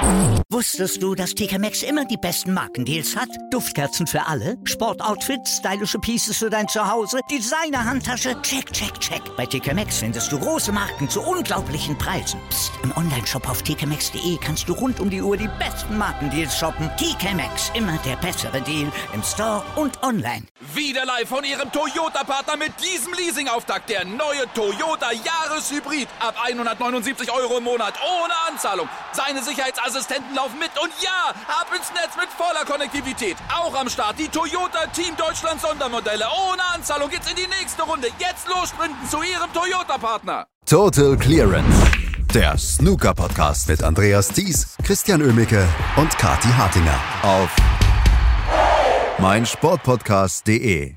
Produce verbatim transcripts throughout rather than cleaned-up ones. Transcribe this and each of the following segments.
Wusstest du, dass T K Maxx immer die besten Markendeals hat? Duftkerzen für alle, Sportoutfits, stylische Pieces für dein Zuhause, Designer-Handtasche, check, check, check. Bei T K Maxx findest du große Marken zu unglaublichen Preisen. Psst. Im Onlineshop auf t k maxx punkt d e kannst du rund um die Uhr die besten Markendeals shoppen. T K Maxx, immer der bessere Deal im Store und online. Wieder live von Ihrem Toyota-Partner mit diesem Leasing-Auftakt. Der neue Toyota Jahreshybrid. Ab hundertneunundsiebzig Euro im Monat. Ohne Anzahlung. Seine Sicherheitsassistenten laufen mit. Und ja, ab ins Netz mit voller Konnektivität. Auch am Start die Toyota Team Deutschland Sondermodelle. Ohne Anzahlung geht's in die nächste Runde. Jetzt los sprinten zu Ihrem Toyota-Partner. Total Clearance. Der Snooker-Podcast mit Andreas Thies, Christian Oemicke und Kathi Hartinger auf meinsportpodcast punkt de.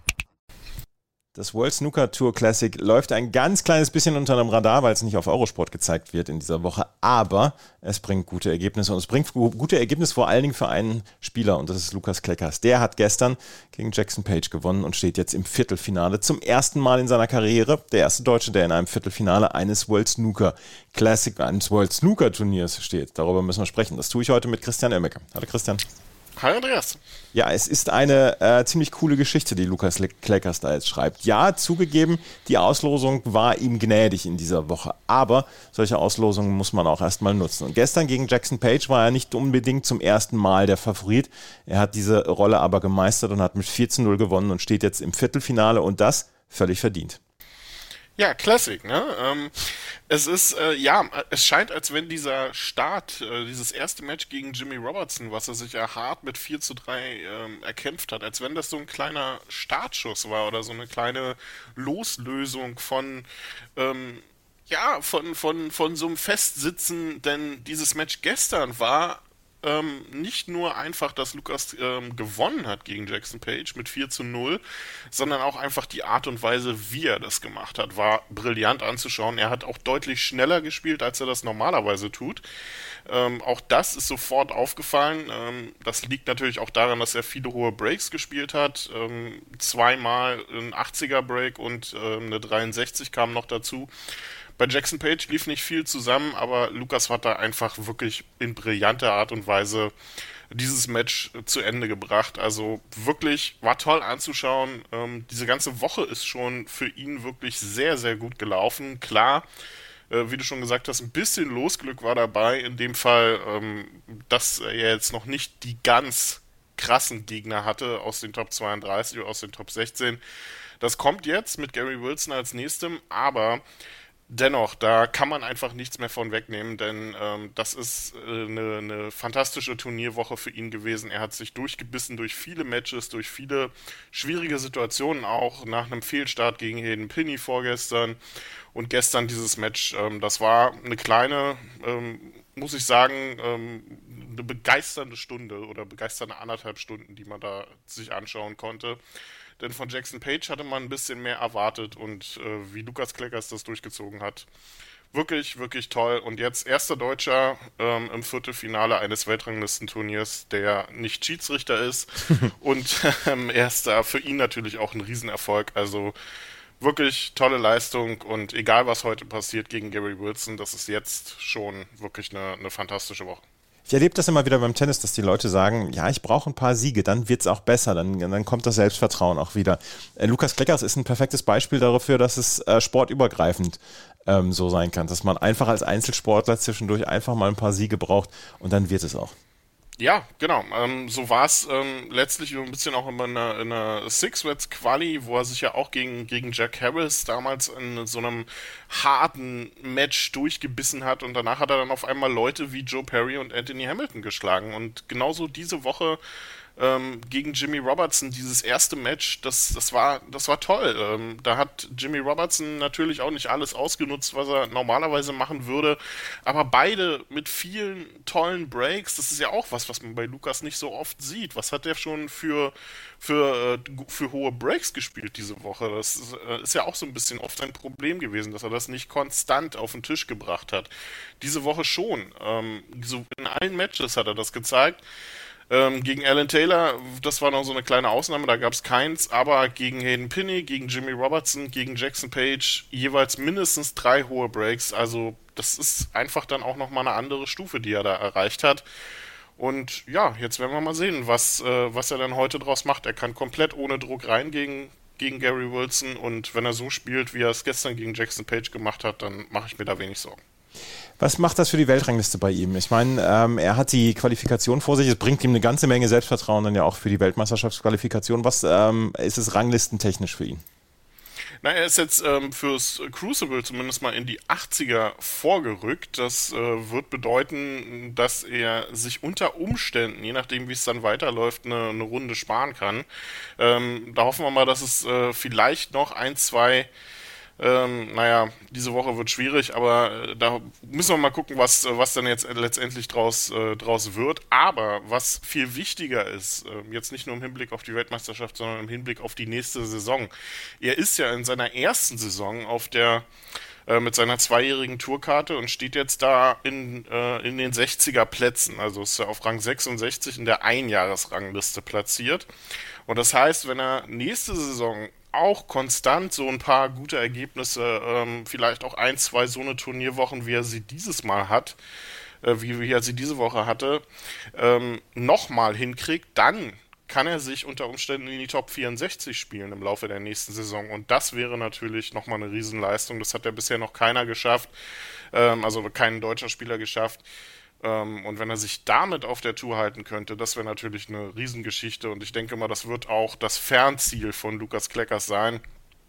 Das World Snooker Tour Classic läuft ein ganz kleines bisschen unter dem Radar, weil es nicht auf Eurosport gezeigt wird in dieser Woche. Aber es bringt gute Ergebnisse und es bringt gute Ergebnisse vor allen Dingen für einen Spieler und das ist Lukas Kleckers. Der hat gestern gegen Jackson Page gewonnen und steht jetzt im Viertelfinale. Zum ersten Mal in seiner Karriere der erste Deutsche, der in einem Viertelfinale eines World Snooker Classic, eines World Snooker Turniers steht. Darüber müssen wir sprechen. Das tue ich heute mit Christian Oemicke. Hallo Christian. Hi Andreas. Ja, es ist eine äh, ziemlich coole Geschichte, die Lukas Kleckers da jetzt schreibt. Ja, zugegeben, die Auslosung war ihm gnädig in dieser Woche, aber solche Auslosungen muss man auch erstmal nutzen. Und gestern gegen Jackson Page war er nicht unbedingt zum ersten Mal der Favorit. Er hat diese Rolle aber gemeistert und hat mit vier zu null gewonnen und steht jetzt im Viertelfinale und das völlig verdient. Ja, Classic, ne? Ähm, es ist, äh, ja, es scheint, als wenn dieser Start, äh, dieses erste Match gegen Jimmy Robertson, was er sich ja hart mit vier zu drei ähm, erkämpft hat, als wenn das so ein kleiner Startschuss war oder so eine kleine Loslösung von, ähm, ja, von, von, von so einem Festsitzen, denn dieses Match gestern war Ähm, nicht nur einfach, dass Lukas ähm, gewonnen hat gegen Jackson Page mit vier zu null, sondern auch einfach die Art und Weise, wie er das gemacht hat, war brillant anzuschauen. Er hat auch deutlich schneller gespielt, als er das normalerweise tut. Ähm, auch das ist sofort aufgefallen. Ähm, das liegt natürlich auch daran, dass er viele hohe Breaks gespielt hat. Ähm, zweimal ein achtziger Break und ähm, eine dreiundsechzig kam noch dazu. Bei Jackson Page lief nicht viel zusammen, aber Lukas hat da einfach wirklich in brillanter Art und Weise dieses Match zu Ende gebracht. Also wirklich war toll anzuschauen. Ähm, diese ganze Woche ist schon für ihn wirklich sehr, sehr gut gelaufen. Klar, äh, wie du schon gesagt hast, ein bisschen Losglück war dabei. In dem Fall, ähm, dass er jetzt noch nicht die ganz krassen Gegner hatte aus den Top zweiunddreißig oder aus den Top sechzehn. Das kommt jetzt mit Gary Wilson als nächstem, aber dennoch, da kann man einfach nichts mehr von wegnehmen, denn ähm, das ist äh, eine, eine fantastische Turnierwoche für ihn gewesen. Er hat sich durchgebissen durch viele Matches, durch viele schwierige Situationen auch, nach einem Fehlstart gegen Hayden Pinney vorgestern und gestern dieses Match. Ähm, das war eine kleine, ähm, muss ich sagen, ähm, eine begeisternde Stunde oder begeisternde anderthalb Stunden, die man da sich anschauen konnte. Denn von Jackson Page hatte man ein bisschen mehr erwartet und äh, wie Lukas Kleckers das durchgezogen hat, wirklich, wirklich toll. Und jetzt erster Deutscher ähm, im Viertelfinale eines Weltranglistenturniers, der nicht Schiedsrichter ist und ähm, er ist da für ihn natürlich auch ein Riesenerfolg. Also wirklich tolle Leistung und egal was heute passiert gegen Gary Wilson, das ist jetzt schon wirklich eine, eine fantastische Woche. Ich erlebe das immer wieder beim Tennis, dass die Leute sagen, ja, ich brauche ein paar Siege, dann wird es auch besser, dann, dann kommt das Selbstvertrauen auch wieder. Äh, Lukas Kleckers ist ein perfektes Beispiel dafür, dass es äh, sportübergreifend ähm, so sein kann, dass man einfach als Einzelsportler zwischendurch einfach mal ein paar Siege braucht und dann wird es auch. Ja, genau. Ähm, so war es ähm, letztlich ein bisschen auch in einer, in einer Six-Wets-Quali, wo er sich ja auch gegen, gegen Jack Harris damals in so einem harten Match durchgebissen hat und danach hat er dann auf einmal Leute wie Joe Perry und Anthony Hamilton geschlagen und genauso diese Woche ähm, gegen Jimmy Robertson, dieses erste Match, das, das war, das war toll. Ähm, da hat Jimmy Robertson natürlich auch nicht alles ausgenutzt, was er normalerweise machen würde, aber beide mit vielen tollen Breaks, das ist ja auch was, was man bei Lukas nicht so oft sieht. Was hat der schon für, für, für hohe Breaks gespielt diese Woche? Das ist, ist ja auch so ein bisschen oft ein Problem gewesen, dass er das nicht konstant auf den Tisch gebracht hat. Diese Woche schon. Ähm, so in allen Matches hat er das gezeigt. Ähm, gegen Alan Taylor, das war noch so eine kleine Ausnahme, da gab es keins, aber gegen Hayden Pinney, gegen Jimmy Robertson, gegen Jackson Page jeweils mindestens drei hohe Breaks. Also das ist einfach dann auch nochmal eine andere Stufe, die er da erreicht hat. Und ja, jetzt werden wir mal sehen, was, äh, was er dann heute draus macht. Er kann komplett ohne Druck rein gegen, gegen Gary Wilson, und wenn er so spielt, wie er es gestern gegen Jackson Page gemacht hat, dann mache ich mir da wenig Sorgen. Was macht das für die Weltrangliste bei ihm? Ich meine, ähm, er hat die Qualifikation vor sich, es bringt ihm eine ganze Menge Selbstvertrauen dann ja auch für die Weltmeisterschaftsqualifikation. Was ähm, ist es ranglistentechnisch für ihn? Na, er ist jetzt ähm, fürs Crucible zumindest mal in die achtziger vorgerückt. Das äh, wird bedeuten, dass er sich unter Umständen, je nachdem wie es dann weiterläuft, eine, eine Runde sparen kann. Ähm, da hoffen wir mal, dass es äh, vielleicht noch ein, zwei Ähm, naja, diese Woche wird schwierig, aber äh, da müssen wir mal gucken, was, was dann jetzt letztendlich draus, äh, draus wird. Aber was viel wichtiger ist, äh, jetzt nicht nur im Hinblick auf die Weltmeisterschaft, sondern im Hinblick auf die nächste Saison. Er ist ja in seiner ersten Saison auf der äh, mit seiner zweijährigen Tourkarte und steht jetzt da in, äh, in den sechziger Plätzen. Also ist er auf Rang sechsundsechzig in der Einjahresrangliste platziert. Und das heißt, wenn er nächste Saison auch konstant so ein paar gute Ergebnisse, ähm, vielleicht auch ein, zwei so eine Turnierwochen, wie er sie dieses Mal hat, äh, wie, wie er sie diese Woche hatte, ähm, nochmal hinkriegt, dann kann er sich unter Umständen in die Top vierundsechzig spielen im Laufe der nächsten Saison. Und das wäre natürlich nochmal eine Riesenleistung. Das hat ja bisher noch keiner geschafft, ähm, also kein deutscher Spieler geschafft. Und wenn er sich damit auf der Tour halten könnte, das wäre natürlich eine Riesengeschichte, und ich denke mal, das wird auch das Fernziel von Lukas Kleckers sein,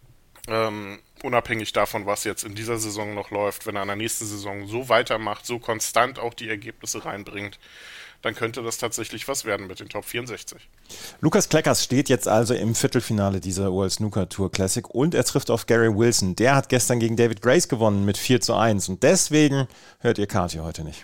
ähm, unabhängig davon, was jetzt in dieser Saison noch läuft. Wenn er in der nächsten Saison so weitermacht, so konstant auch die Ergebnisse reinbringt, dann könnte das tatsächlich was werden mit den Top vierundsechzig. Lukas Kleckers steht jetzt also im Viertelfinale dieser World Snooker Tour Classic und er trifft auf Gary Wilson. Der hat gestern gegen David Grace gewonnen mit vier zu eins und deswegen hört ihr Kathi heute nicht.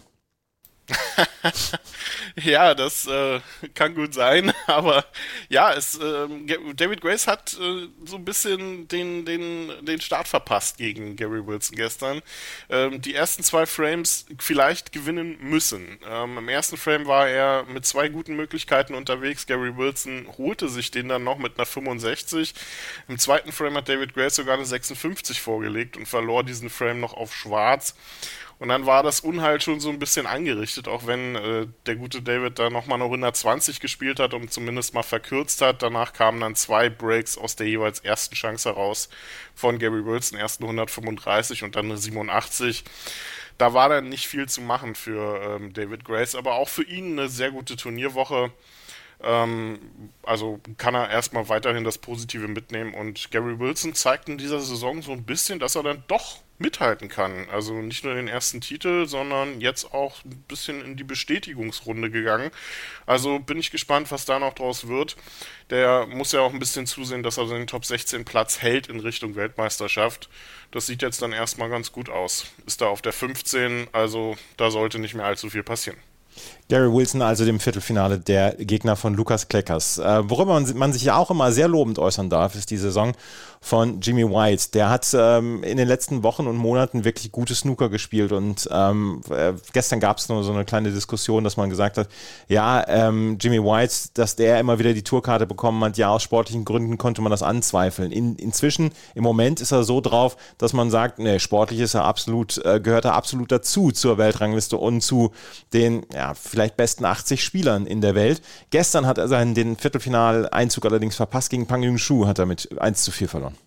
Ja, das äh, kann gut sein, aber ja, es, äh, David Grace hat äh, so ein bisschen den, den, den Start verpasst gegen Gary Wilson gestern. Ähm, die ersten zwei Frames vielleicht gewinnen müssen. Ähm, im ersten Frame war er mit zwei guten Möglichkeiten unterwegs. Gary Wilson holte sich den dann noch mit einer fünfundsechzig. Im zweiten Frame hat David Grace sogar eine sechsundfünfzig vorgelegt und verlor diesen Frame noch auf Schwarz. Und dann war das Unheil schon so ein bisschen angerichtet, auch wenn äh, der gute David da nochmal eine hundertzwanzig gespielt hat und zumindest mal verkürzt hat. Danach kamen dann zwei Breaks aus der jeweils ersten Chance heraus von Gary Wilson, ersten hundertfünfunddreißig und dann eine siebenundachtzig. Da war dann nicht viel zu machen für ähm, David Grace, aber auch für ihn eine sehr gute Turnierwoche. Ähm, also kann er erstmal weiterhin das Positive mitnehmen, und Gary Wilson zeigt in dieser Saison so ein bisschen, dass er dann doch mithalten kann. Also nicht nur den ersten Titel, sondern jetzt auch ein bisschen in die Bestätigungsrunde gegangen. Also bin ich gespannt, was da noch draus wird. Der muss ja auch ein bisschen zusehen, dass er den Top sechzehn Platz hält in Richtung Weltmeisterschaft. Das sieht jetzt dann erstmal ganz gut aus. Ist da auf der fünfzehn, also da sollte nicht mehr allzu viel passieren. Gary Wilson also dem Viertelfinale der Gegner von Lukas Kleckers. Äh, worüber man, man sich ja auch immer sehr lobend äußern darf, ist die Saison von Jimmy White. Der hat ähm, in den letzten Wochen und Monaten wirklich gute Snooker gespielt und ähm, äh, gestern gab es nur so eine kleine Diskussion, dass man gesagt hat, ja, ähm, Jimmy White, dass der immer wieder die Tourkarte bekommen hat, ja, aus sportlichen Gründen konnte man das anzweifeln. In, inzwischen, im Moment ist er so drauf, dass man sagt, ne, sportlich ist er absolut, äh, gehört er absolut dazu zur Weltrangliste und zu den, ja, vielleicht besten achtzig Spielern in der Welt. Gestern hat er seinen den Viertelfinaleinzug allerdings verpasst. Gegen Pang Yung-Shu hat er mit eins zu vier verloren.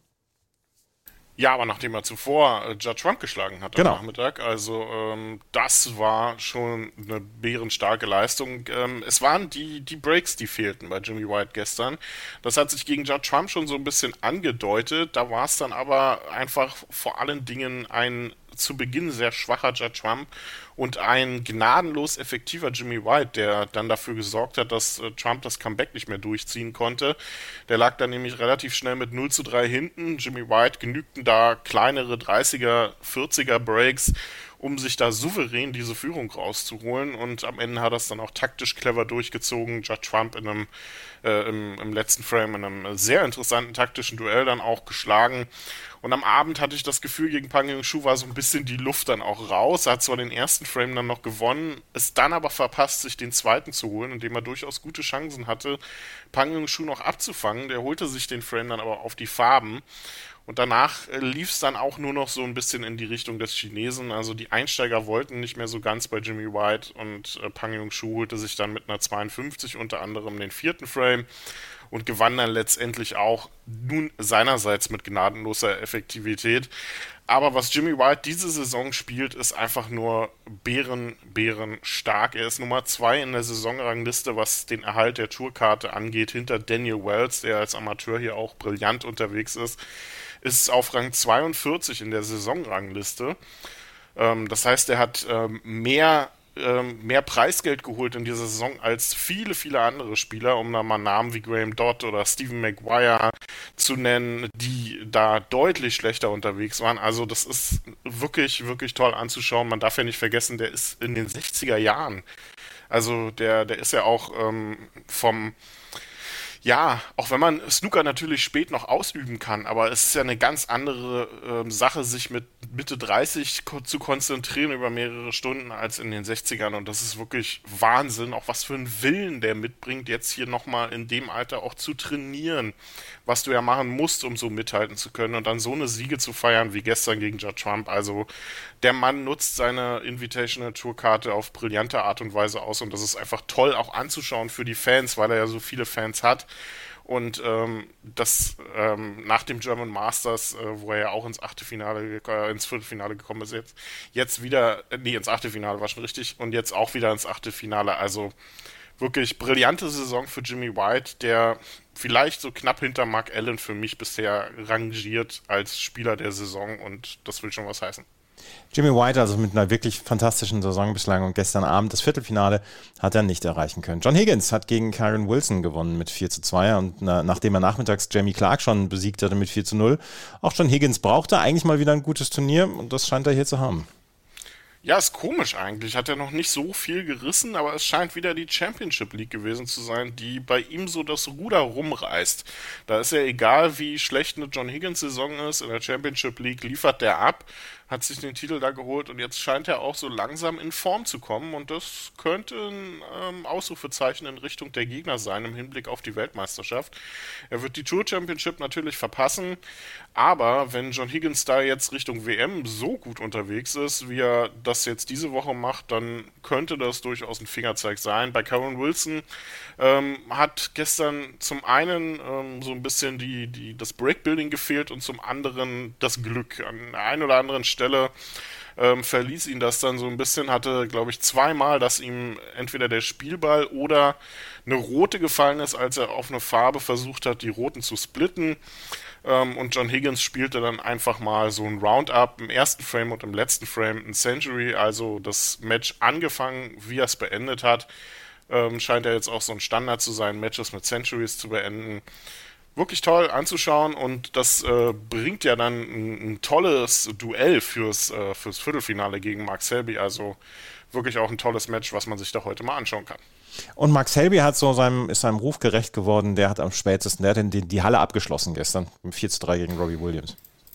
Ja, aber nachdem er zuvor äh, Judd Trump geschlagen hat am genau. Nachmittag, also ähm, das war schon eine bärenstarke Leistung. Ähm, es waren die, die Breaks, die fehlten bei Jimmy White gestern. Das hat sich gegen Judd Trump schon so ein bisschen angedeutet. Da war es dann aber einfach vor allen Dingen ein zu Beginn sehr schwacher Judd Trump und ein gnadenlos effektiver Jimmy White, der dann dafür gesorgt hat, dass äh, Trump das Comeback nicht mehr durchziehen konnte. Der lag dann nämlich relativ schnell mit null zu drei hinten. Jimmy White genügten da kleinere dreißiger, vierziger Breaks, um sich da souverän diese Führung rauszuholen. Und am Ende hat er es dann auch taktisch clever durchgezogen. Judd Trump in einem, äh, im, im letzten Frame in einem sehr interessanten taktischen Duell dann auch geschlagen. Und am Abend hatte ich das Gefühl, gegen Pang Yong-Shu war so ein bisschen die Luft dann auch raus. Er hat zwar den ersten Frame dann noch gewonnen, ist dann aber verpasst, sich den zweiten zu holen, indem er durchaus gute Chancen hatte, Pang Yong-Shu noch abzufangen. Der holte sich den Frame dann aber auf die Farben. Und danach äh, lief es dann auch nur noch so ein bisschen in die Richtung des Chinesen. Also die Einsteiger wollten nicht mehr so ganz bei Jimmy White und äh, Pang Yong-Shu holte sich dann mit einer zweiundfünfzig unter anderem den vierten Frame und gewann dann letztendlich auch nun seinerseits mit gnadenloser Effektivität. Aber was Jimmy White diese Saison spielt, ist einfach nur bären, bären stark. Er ist Nummer zwei in der Saisonrangliste, was den Erhalt der Tourkarte angeht, hinter Daniel Wells, der als Amateur hier auch brillant unterwegs ist, ist auf Rang zweiundvierzig in der Saisonrangliste. Ähm, das heißt, er hat ähm, mehr mehr Preisgeld geholt in dieser Saison als viele, viele andere Spieler, um da mal Namen wie Graham Dodd oder Stephen Maguire zu nennen, die da deutlich schlechter unterwegs waren. Also das ist wirklich, wirklich toll anzuschauen. Man darf ja nicht vergessen, der ist in den sechziger Jahren. Also der, der ist ja auch ähm, vom Ja, auch wenn man Snooker natürlich spät noch ausüben kann, aber es ist ja eine ganz andere ähm, Sache, sich mit Mitte dreißig ko- zu konzentrieren über mehrere Stunden als in den sechzigern, und das ist wirklich Wahnsinn, auch was für einen Willen der mitbringt, jetzt hier nochmal in dem Alter auch zu trainieren, was du ja machen musst, um so mithalten zu können, und dann so eine Siege zu feiern wie gestern gegen Judd Trump. Also der Mann nutzt seine Invitational Tour-Karte auf brillante Art und Weise aus, und das ist einfach toll auch anzuschauen für die Fans, weil er ja so viele Fans hat. Und ähm, das ähm, nach dem German Masters, äh, wo er ja auch ins Achtelfinale, äh, ins Viertelfinale gekommen ist, jetzt, jetzt wieder, äh, nee, ins Achtelfinale war schon richtig, und jetzt auch wieder ins Achtelfinale. Also wirklich brillante Saison für Jimmy White, der vielleicht so knapp hinter Mark Allen für mich bisher rangiert als Spieler der Saison, und das will schon was heißen. Jimmy White also mit einer wirklich fantastischen Saison bislang, und gestern Abend das Viertelfinale hat er nicht erreichen können. John Higgins hat gegen Kyren Wilson gewonnen mit vier zu zwei, und na, nachdem er nachmittags Jamie Clark schon besiegt hatte mit vier zu null, auch John Higgins brauchte eigentlich mal wieder ein gutes Turnier, und das scheint er hier zu haben. Ja, ist komisch eigentlich. Hat er noch nicht so viel gerissen, aber es scheint wieder die Championship League gewesen zu sein, die bei ihm so das Ruder rumreißt. Da ist ja egal, wie schlecht eine John Higgins Saison ist, in der Championship League liefert der ab, hat sich den Titel da geholt, und jetzt scheint er auch so langsam in Form zu kommen, und das könnte ein ähm, Ausrufezeichen in Richtung der Gegner sein im Hinblick auf die Weltmeisterschaft. Er wird die Tour Championship natürlich verpassen, aber wenn John Higgins da jetzt Richtung W M so gut unterwegs ist, wie er das jetzt diese Woche macht, dann könnte das durchaus ein Fingerzeig sein. Bei Kyren Wilson ähm, hat gestern zum einen ähm, so ein bisschen die, die, das Breakbuilding gefehlt und zum anderen das Glück. An der einen oder anderen Stelle ähm, verließ ihn das dann so ein bisschen, hatte, glaube ich, zweimal, dass ihm entweder der Spielball oder eine rote gefallen ist, als er auf eine Farbe versucht hat, die roten zu splitten. Ähm, und John Higgins spielte dann einfach mal so ein Roundup im ersten Frame und im letzten Frame ein Century, also das Match angefangen, wie er es beendet hat. Ähm, scheint ja jetzt auch so ein Standard zu sein, Matches mit Centuries zu beenden. Wirklich toll anzuschauen, und das äh, bringt ja dann ein, ein tolles Duell fürs, äh, fürs Viertelfinale gegen Mark Selby. Also wirklich auch ein tolles Match, was man sich da heute mal anschauen kann. Und Mark Selby hat so seinem, ist seinem Ruf gerecht geworden, der hat am spätesten, der hat die, die Halle abgeschlossen gestern, mit vier zu drei gegen Robbie Williams.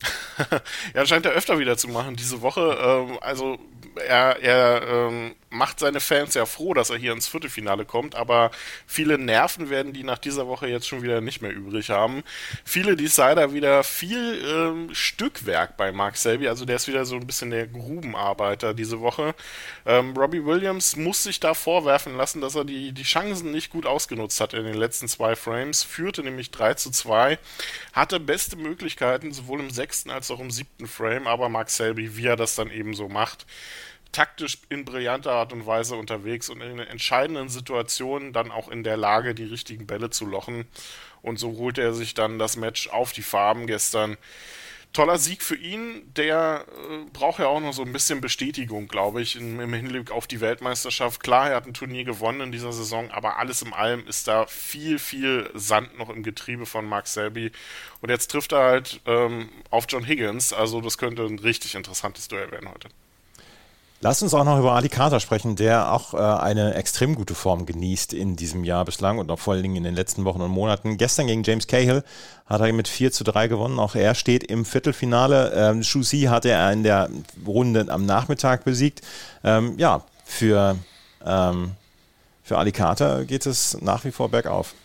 Ja, scheint er öfter wieder zu machen diese Woche. Ähm, also er, er ähm, macht seine Fans ja froh, dass er hier ins Viertelfinale kommt, aber viele Nerven werden die nach dieser Woche jetzt schon wieder nicht mehr übrig haben. Viele Decider wieder viel ähm, Stückwerk bei Mark Selby, also der ist wieder so ein bisschen der Grubenarbeiter diese Woche. Ähm, Robbie Williams muss sich da vorwerfen lassen, dass er die, die Chancen nicht gut ausgenutzt hat in den letzten zwei Frames, führte nämlich drei zu zwei, hatte beste Möglichkeiten, sowohl im sechsten als auch im siebten Frame, aber Mark Selby, wie er das dann eben so macht, taktisch in brillanter Art und Weise unterwegs und in entscheidenden Situationen dann auch in der Lage, die richtigen Bälle zu lochen. Und so holte er sich dann das Match auf die Farben gestern. Toller Sieg für ihn, der äh, braucht ja auch noch so ein bisschen Bestätigung, glaube ich, im, im Hinblick auf die Weltmeisterschaft. Klar, er hat ein Turnier gewonnen in dieser Saison, aber alles in allem ist da viel, viel Sand noch im Getriebe von Mark Selby. Und jetzt trifft er halt ähm, auf John Higgins, also das könnte ein richtig interessantes Duell werden heute. Lass uns auch noch über Ali Carter sprechen, der auch äh, eine extrem gute Form genießt in diesem Jahr bislang und auch vor allen Dingen in den letzten Wochen und Monaten. Gestern gegen James Cahill hat er mit vier zu drei gewonnen. Auch er steht im Viertelfinale. Ähm, Zhu Si hat er in der Runde am Nachmittag besiegt. Ähm, ja, für, ähm, für Ali Carter geht es nach wie vor bergauf.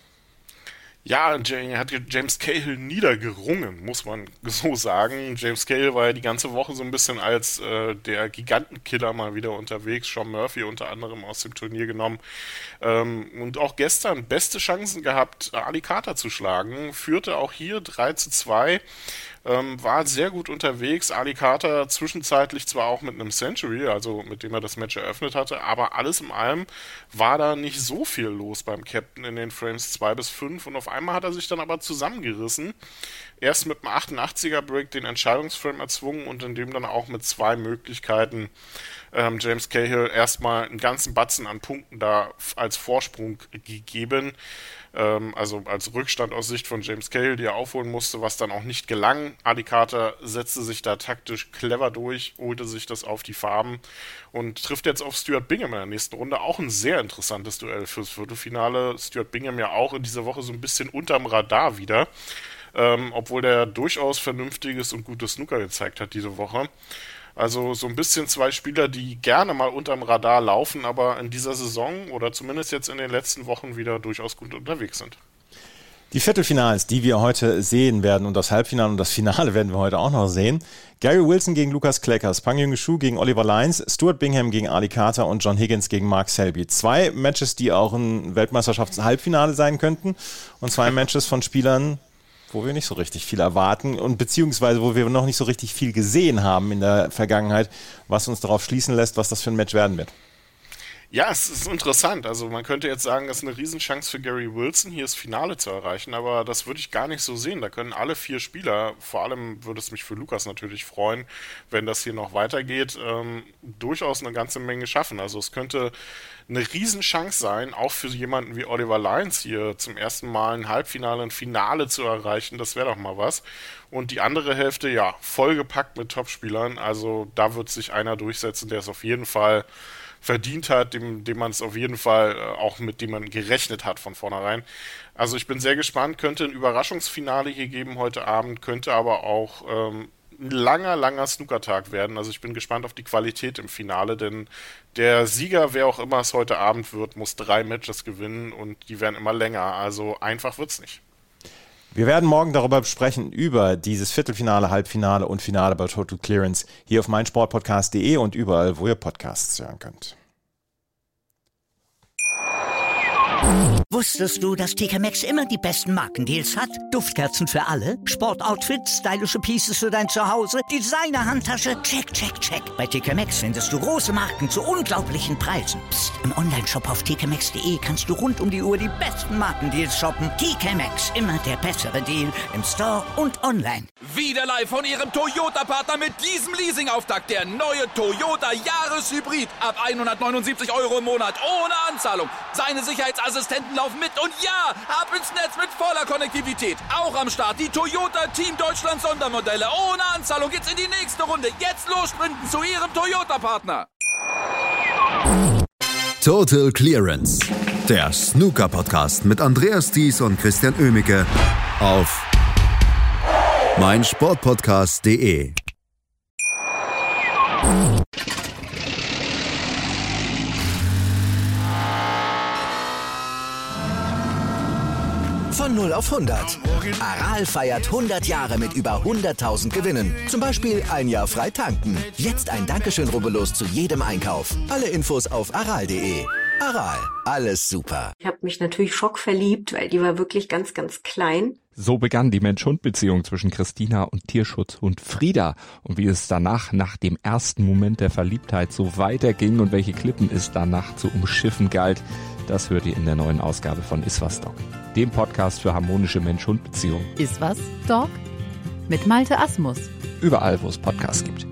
Ja, er hat James Cahill niedergerungen, muss man so sagen. James Cahill war ja die ganze Woche so ein bisschen als äh, der Gigantenkiller mal wieder unterwegs. Sean Murphy unter anderem aus dem Turnier genommen. Ähm, und auch gestern beste Chancen gehabt, Ali Carter zu schlagen. Führte auch hier drei zu zwei. Ähm, war sehr gut unterwegs. Ali Carter zwischenzeitlich zwar auch mit einem Century, also mit dem er das Match eröffnet hatte, aber alles in allem war da nicht so viel los beim Captain in den Frames zwei bis fünf und auf einmal hat er sich dann aber zusammengerissen. Erst mit einem achtundachtziger Break den Entscheidungsframe erzwungen und in dem dann auch mit zwei Möglichkeiten ähm, James Cahill erstmal einen ganzen Batzen an Punkten da als Vorsprung gegeben. Also als Rückstand aus Sicht von James Cahill, die er aufholen musste, was dann auch nicht gelang. Ali Carter setzte sich da taktisch clever durch, holte sich das auf die Farben und trifft jetzt auf Stuart Bingham in der nächsten Runde. Auch ein sehr interessantes Duell fürs Viertelfinale. Stuart Bingham ja auch in dieser Woche so ein bisschen unterm Radar wieder, ähm, obwohl der durchaus vernünftiges und gutes Snooker gezeigt hat diese Woche. Also so ein bisschen zwei Spieler, die gerne mal unterm Radar laufen, aber in dieser Saison oder zumindest jetzt in den letzten Wochen wieder durchaus gut unterwegs sind. Die Viertelfinals, die wir heute sehen werden und das Halbfinale und das Finale werden wir heute auch noch sehen. Gary Wilson gegen Lucas Clackers, Pang Yong-Shu gegen Oliver Lyons, Stuart Bingham gegen Ali Carter und John Higgins gegen Mark Selby. Zwei Matches, die auch ein Weltmeisterschafts-Halbfinale sein könnten und zwei Matches von Spielern, wo wir nicht so richtig viel erwarten und beziehungsweise wo wir noch nicht so richtig viel gesehen haben in der Vergangenheit, was uns darauf schließen lässt, was das für ein Match werden wird. Ja, es ist interessant. Also man könnte jetzt sagen, das ist eine Riesenchance für Gary Wilson, hier das Finale zu erreichen, aber das würde ich gar nicht so sehen. Da können alle vier Spieler, vor allem würde es mich für Lukas natürlich freuen, wenn das hier noch weitergeht, ähm, durchaus eine ganze Menge schaffen. Also es könnte eine Riesenchance sein, auch für jemanden wie Oliver Lyons hier zum ersten Mal ein Halbfinale, ein Finale zu erreichen. Das wäre doch mal was. Und die andere Hälfte, ja, vollgepackt mit Topspielern. Also da wird sich einer durchsetzen, der es auf jeden Fall verdient hat, dem, dem man es auf jeden Fall äh, auch mit dem man gerechnet hat von vornherein. Also ich bin sehr gespannt, könnte ein Überraschungsfinale hier geben heute Abend, könnte aber auch ähm, ein langer, langer Snookertag werden. Also ich bin gespannt auf die Qualität im Finale, denn der Sieger, wer auch immer es heute Abend wird, muss drei Matches gewinnen und die werden immer länger. Also einfach wird's nicht. Wir werden morgen darüber sprechen, über dieses Viertelfinale, Halbfinale und Finale bei Total Clearance hier auf meinsportpodcast punkt de und überall, wo ihr Podcasts hören könnt. Wusstest du, dass T K Maxx immer die besten Markendeals hat? Duftkerzen für alle, Sportoutfits, stylische Pieces für dein Zuhause, Designer-Handtasche, check, check, check. Bei T K Maxx findest du große Marken zu unglaublichen Preisen. Psst. Im Onlineshop auf t k maxx punkt de kannst du rund um die Uhr die besten Markendeals shoppen. T K Maxx, immer der bessere Deal im Store und online. Wieder live von ihrem Toyota-Partner mit diesem Leasing-Auftakt. Der neue Toyota Jahreshybrid. Ab hundertneunundsiebzig Euro im Monat ohne Anzahlung. Seine Sicherheitsassistenten laufen mit und ja, ab ins Netz mit voller Konnektivität. Auch am Start die Toyota Team Deutschland Sondermodelle. Ohne Anzahlung geht's in die nächste Runde. Jetzt los sprinten zu ihrem Toyota-Partner. Total Clearance. Der Snooker-Podcast mit Andreas Thies und Christian Oemicke auf meinsportpodcast punkt de. Von null auf hundert. Aral feiert hundert Jahre mit über hunderttausend Gewinnen. Zum Beispiel ein Jahr frei tanken. Jetzt ein Dankeschön, rubbellos zu jedem Einkauf. Alle Infos auf aral punkt de. Aral, alles super. Ich habe mich natürlich schockverliebt, weil die war wirklich ganz, ganz klein. So begann die Mensch-Hund-Beziehung zwischen Christina und Tierschutzhund Frieda. Und wie es danach, nach dem ersten Moment der Verliebtheit, so weiterging und welche Klippen es danach zu umschiffen galt, das hört ihr in der neuen Ausgabe von Iswas Dog, dem Podcast für harmonische Mensch-Hund-Beziehungen. Iswas Dog? Mit Malte Asmus. Überall, wo es Podcasts gibt.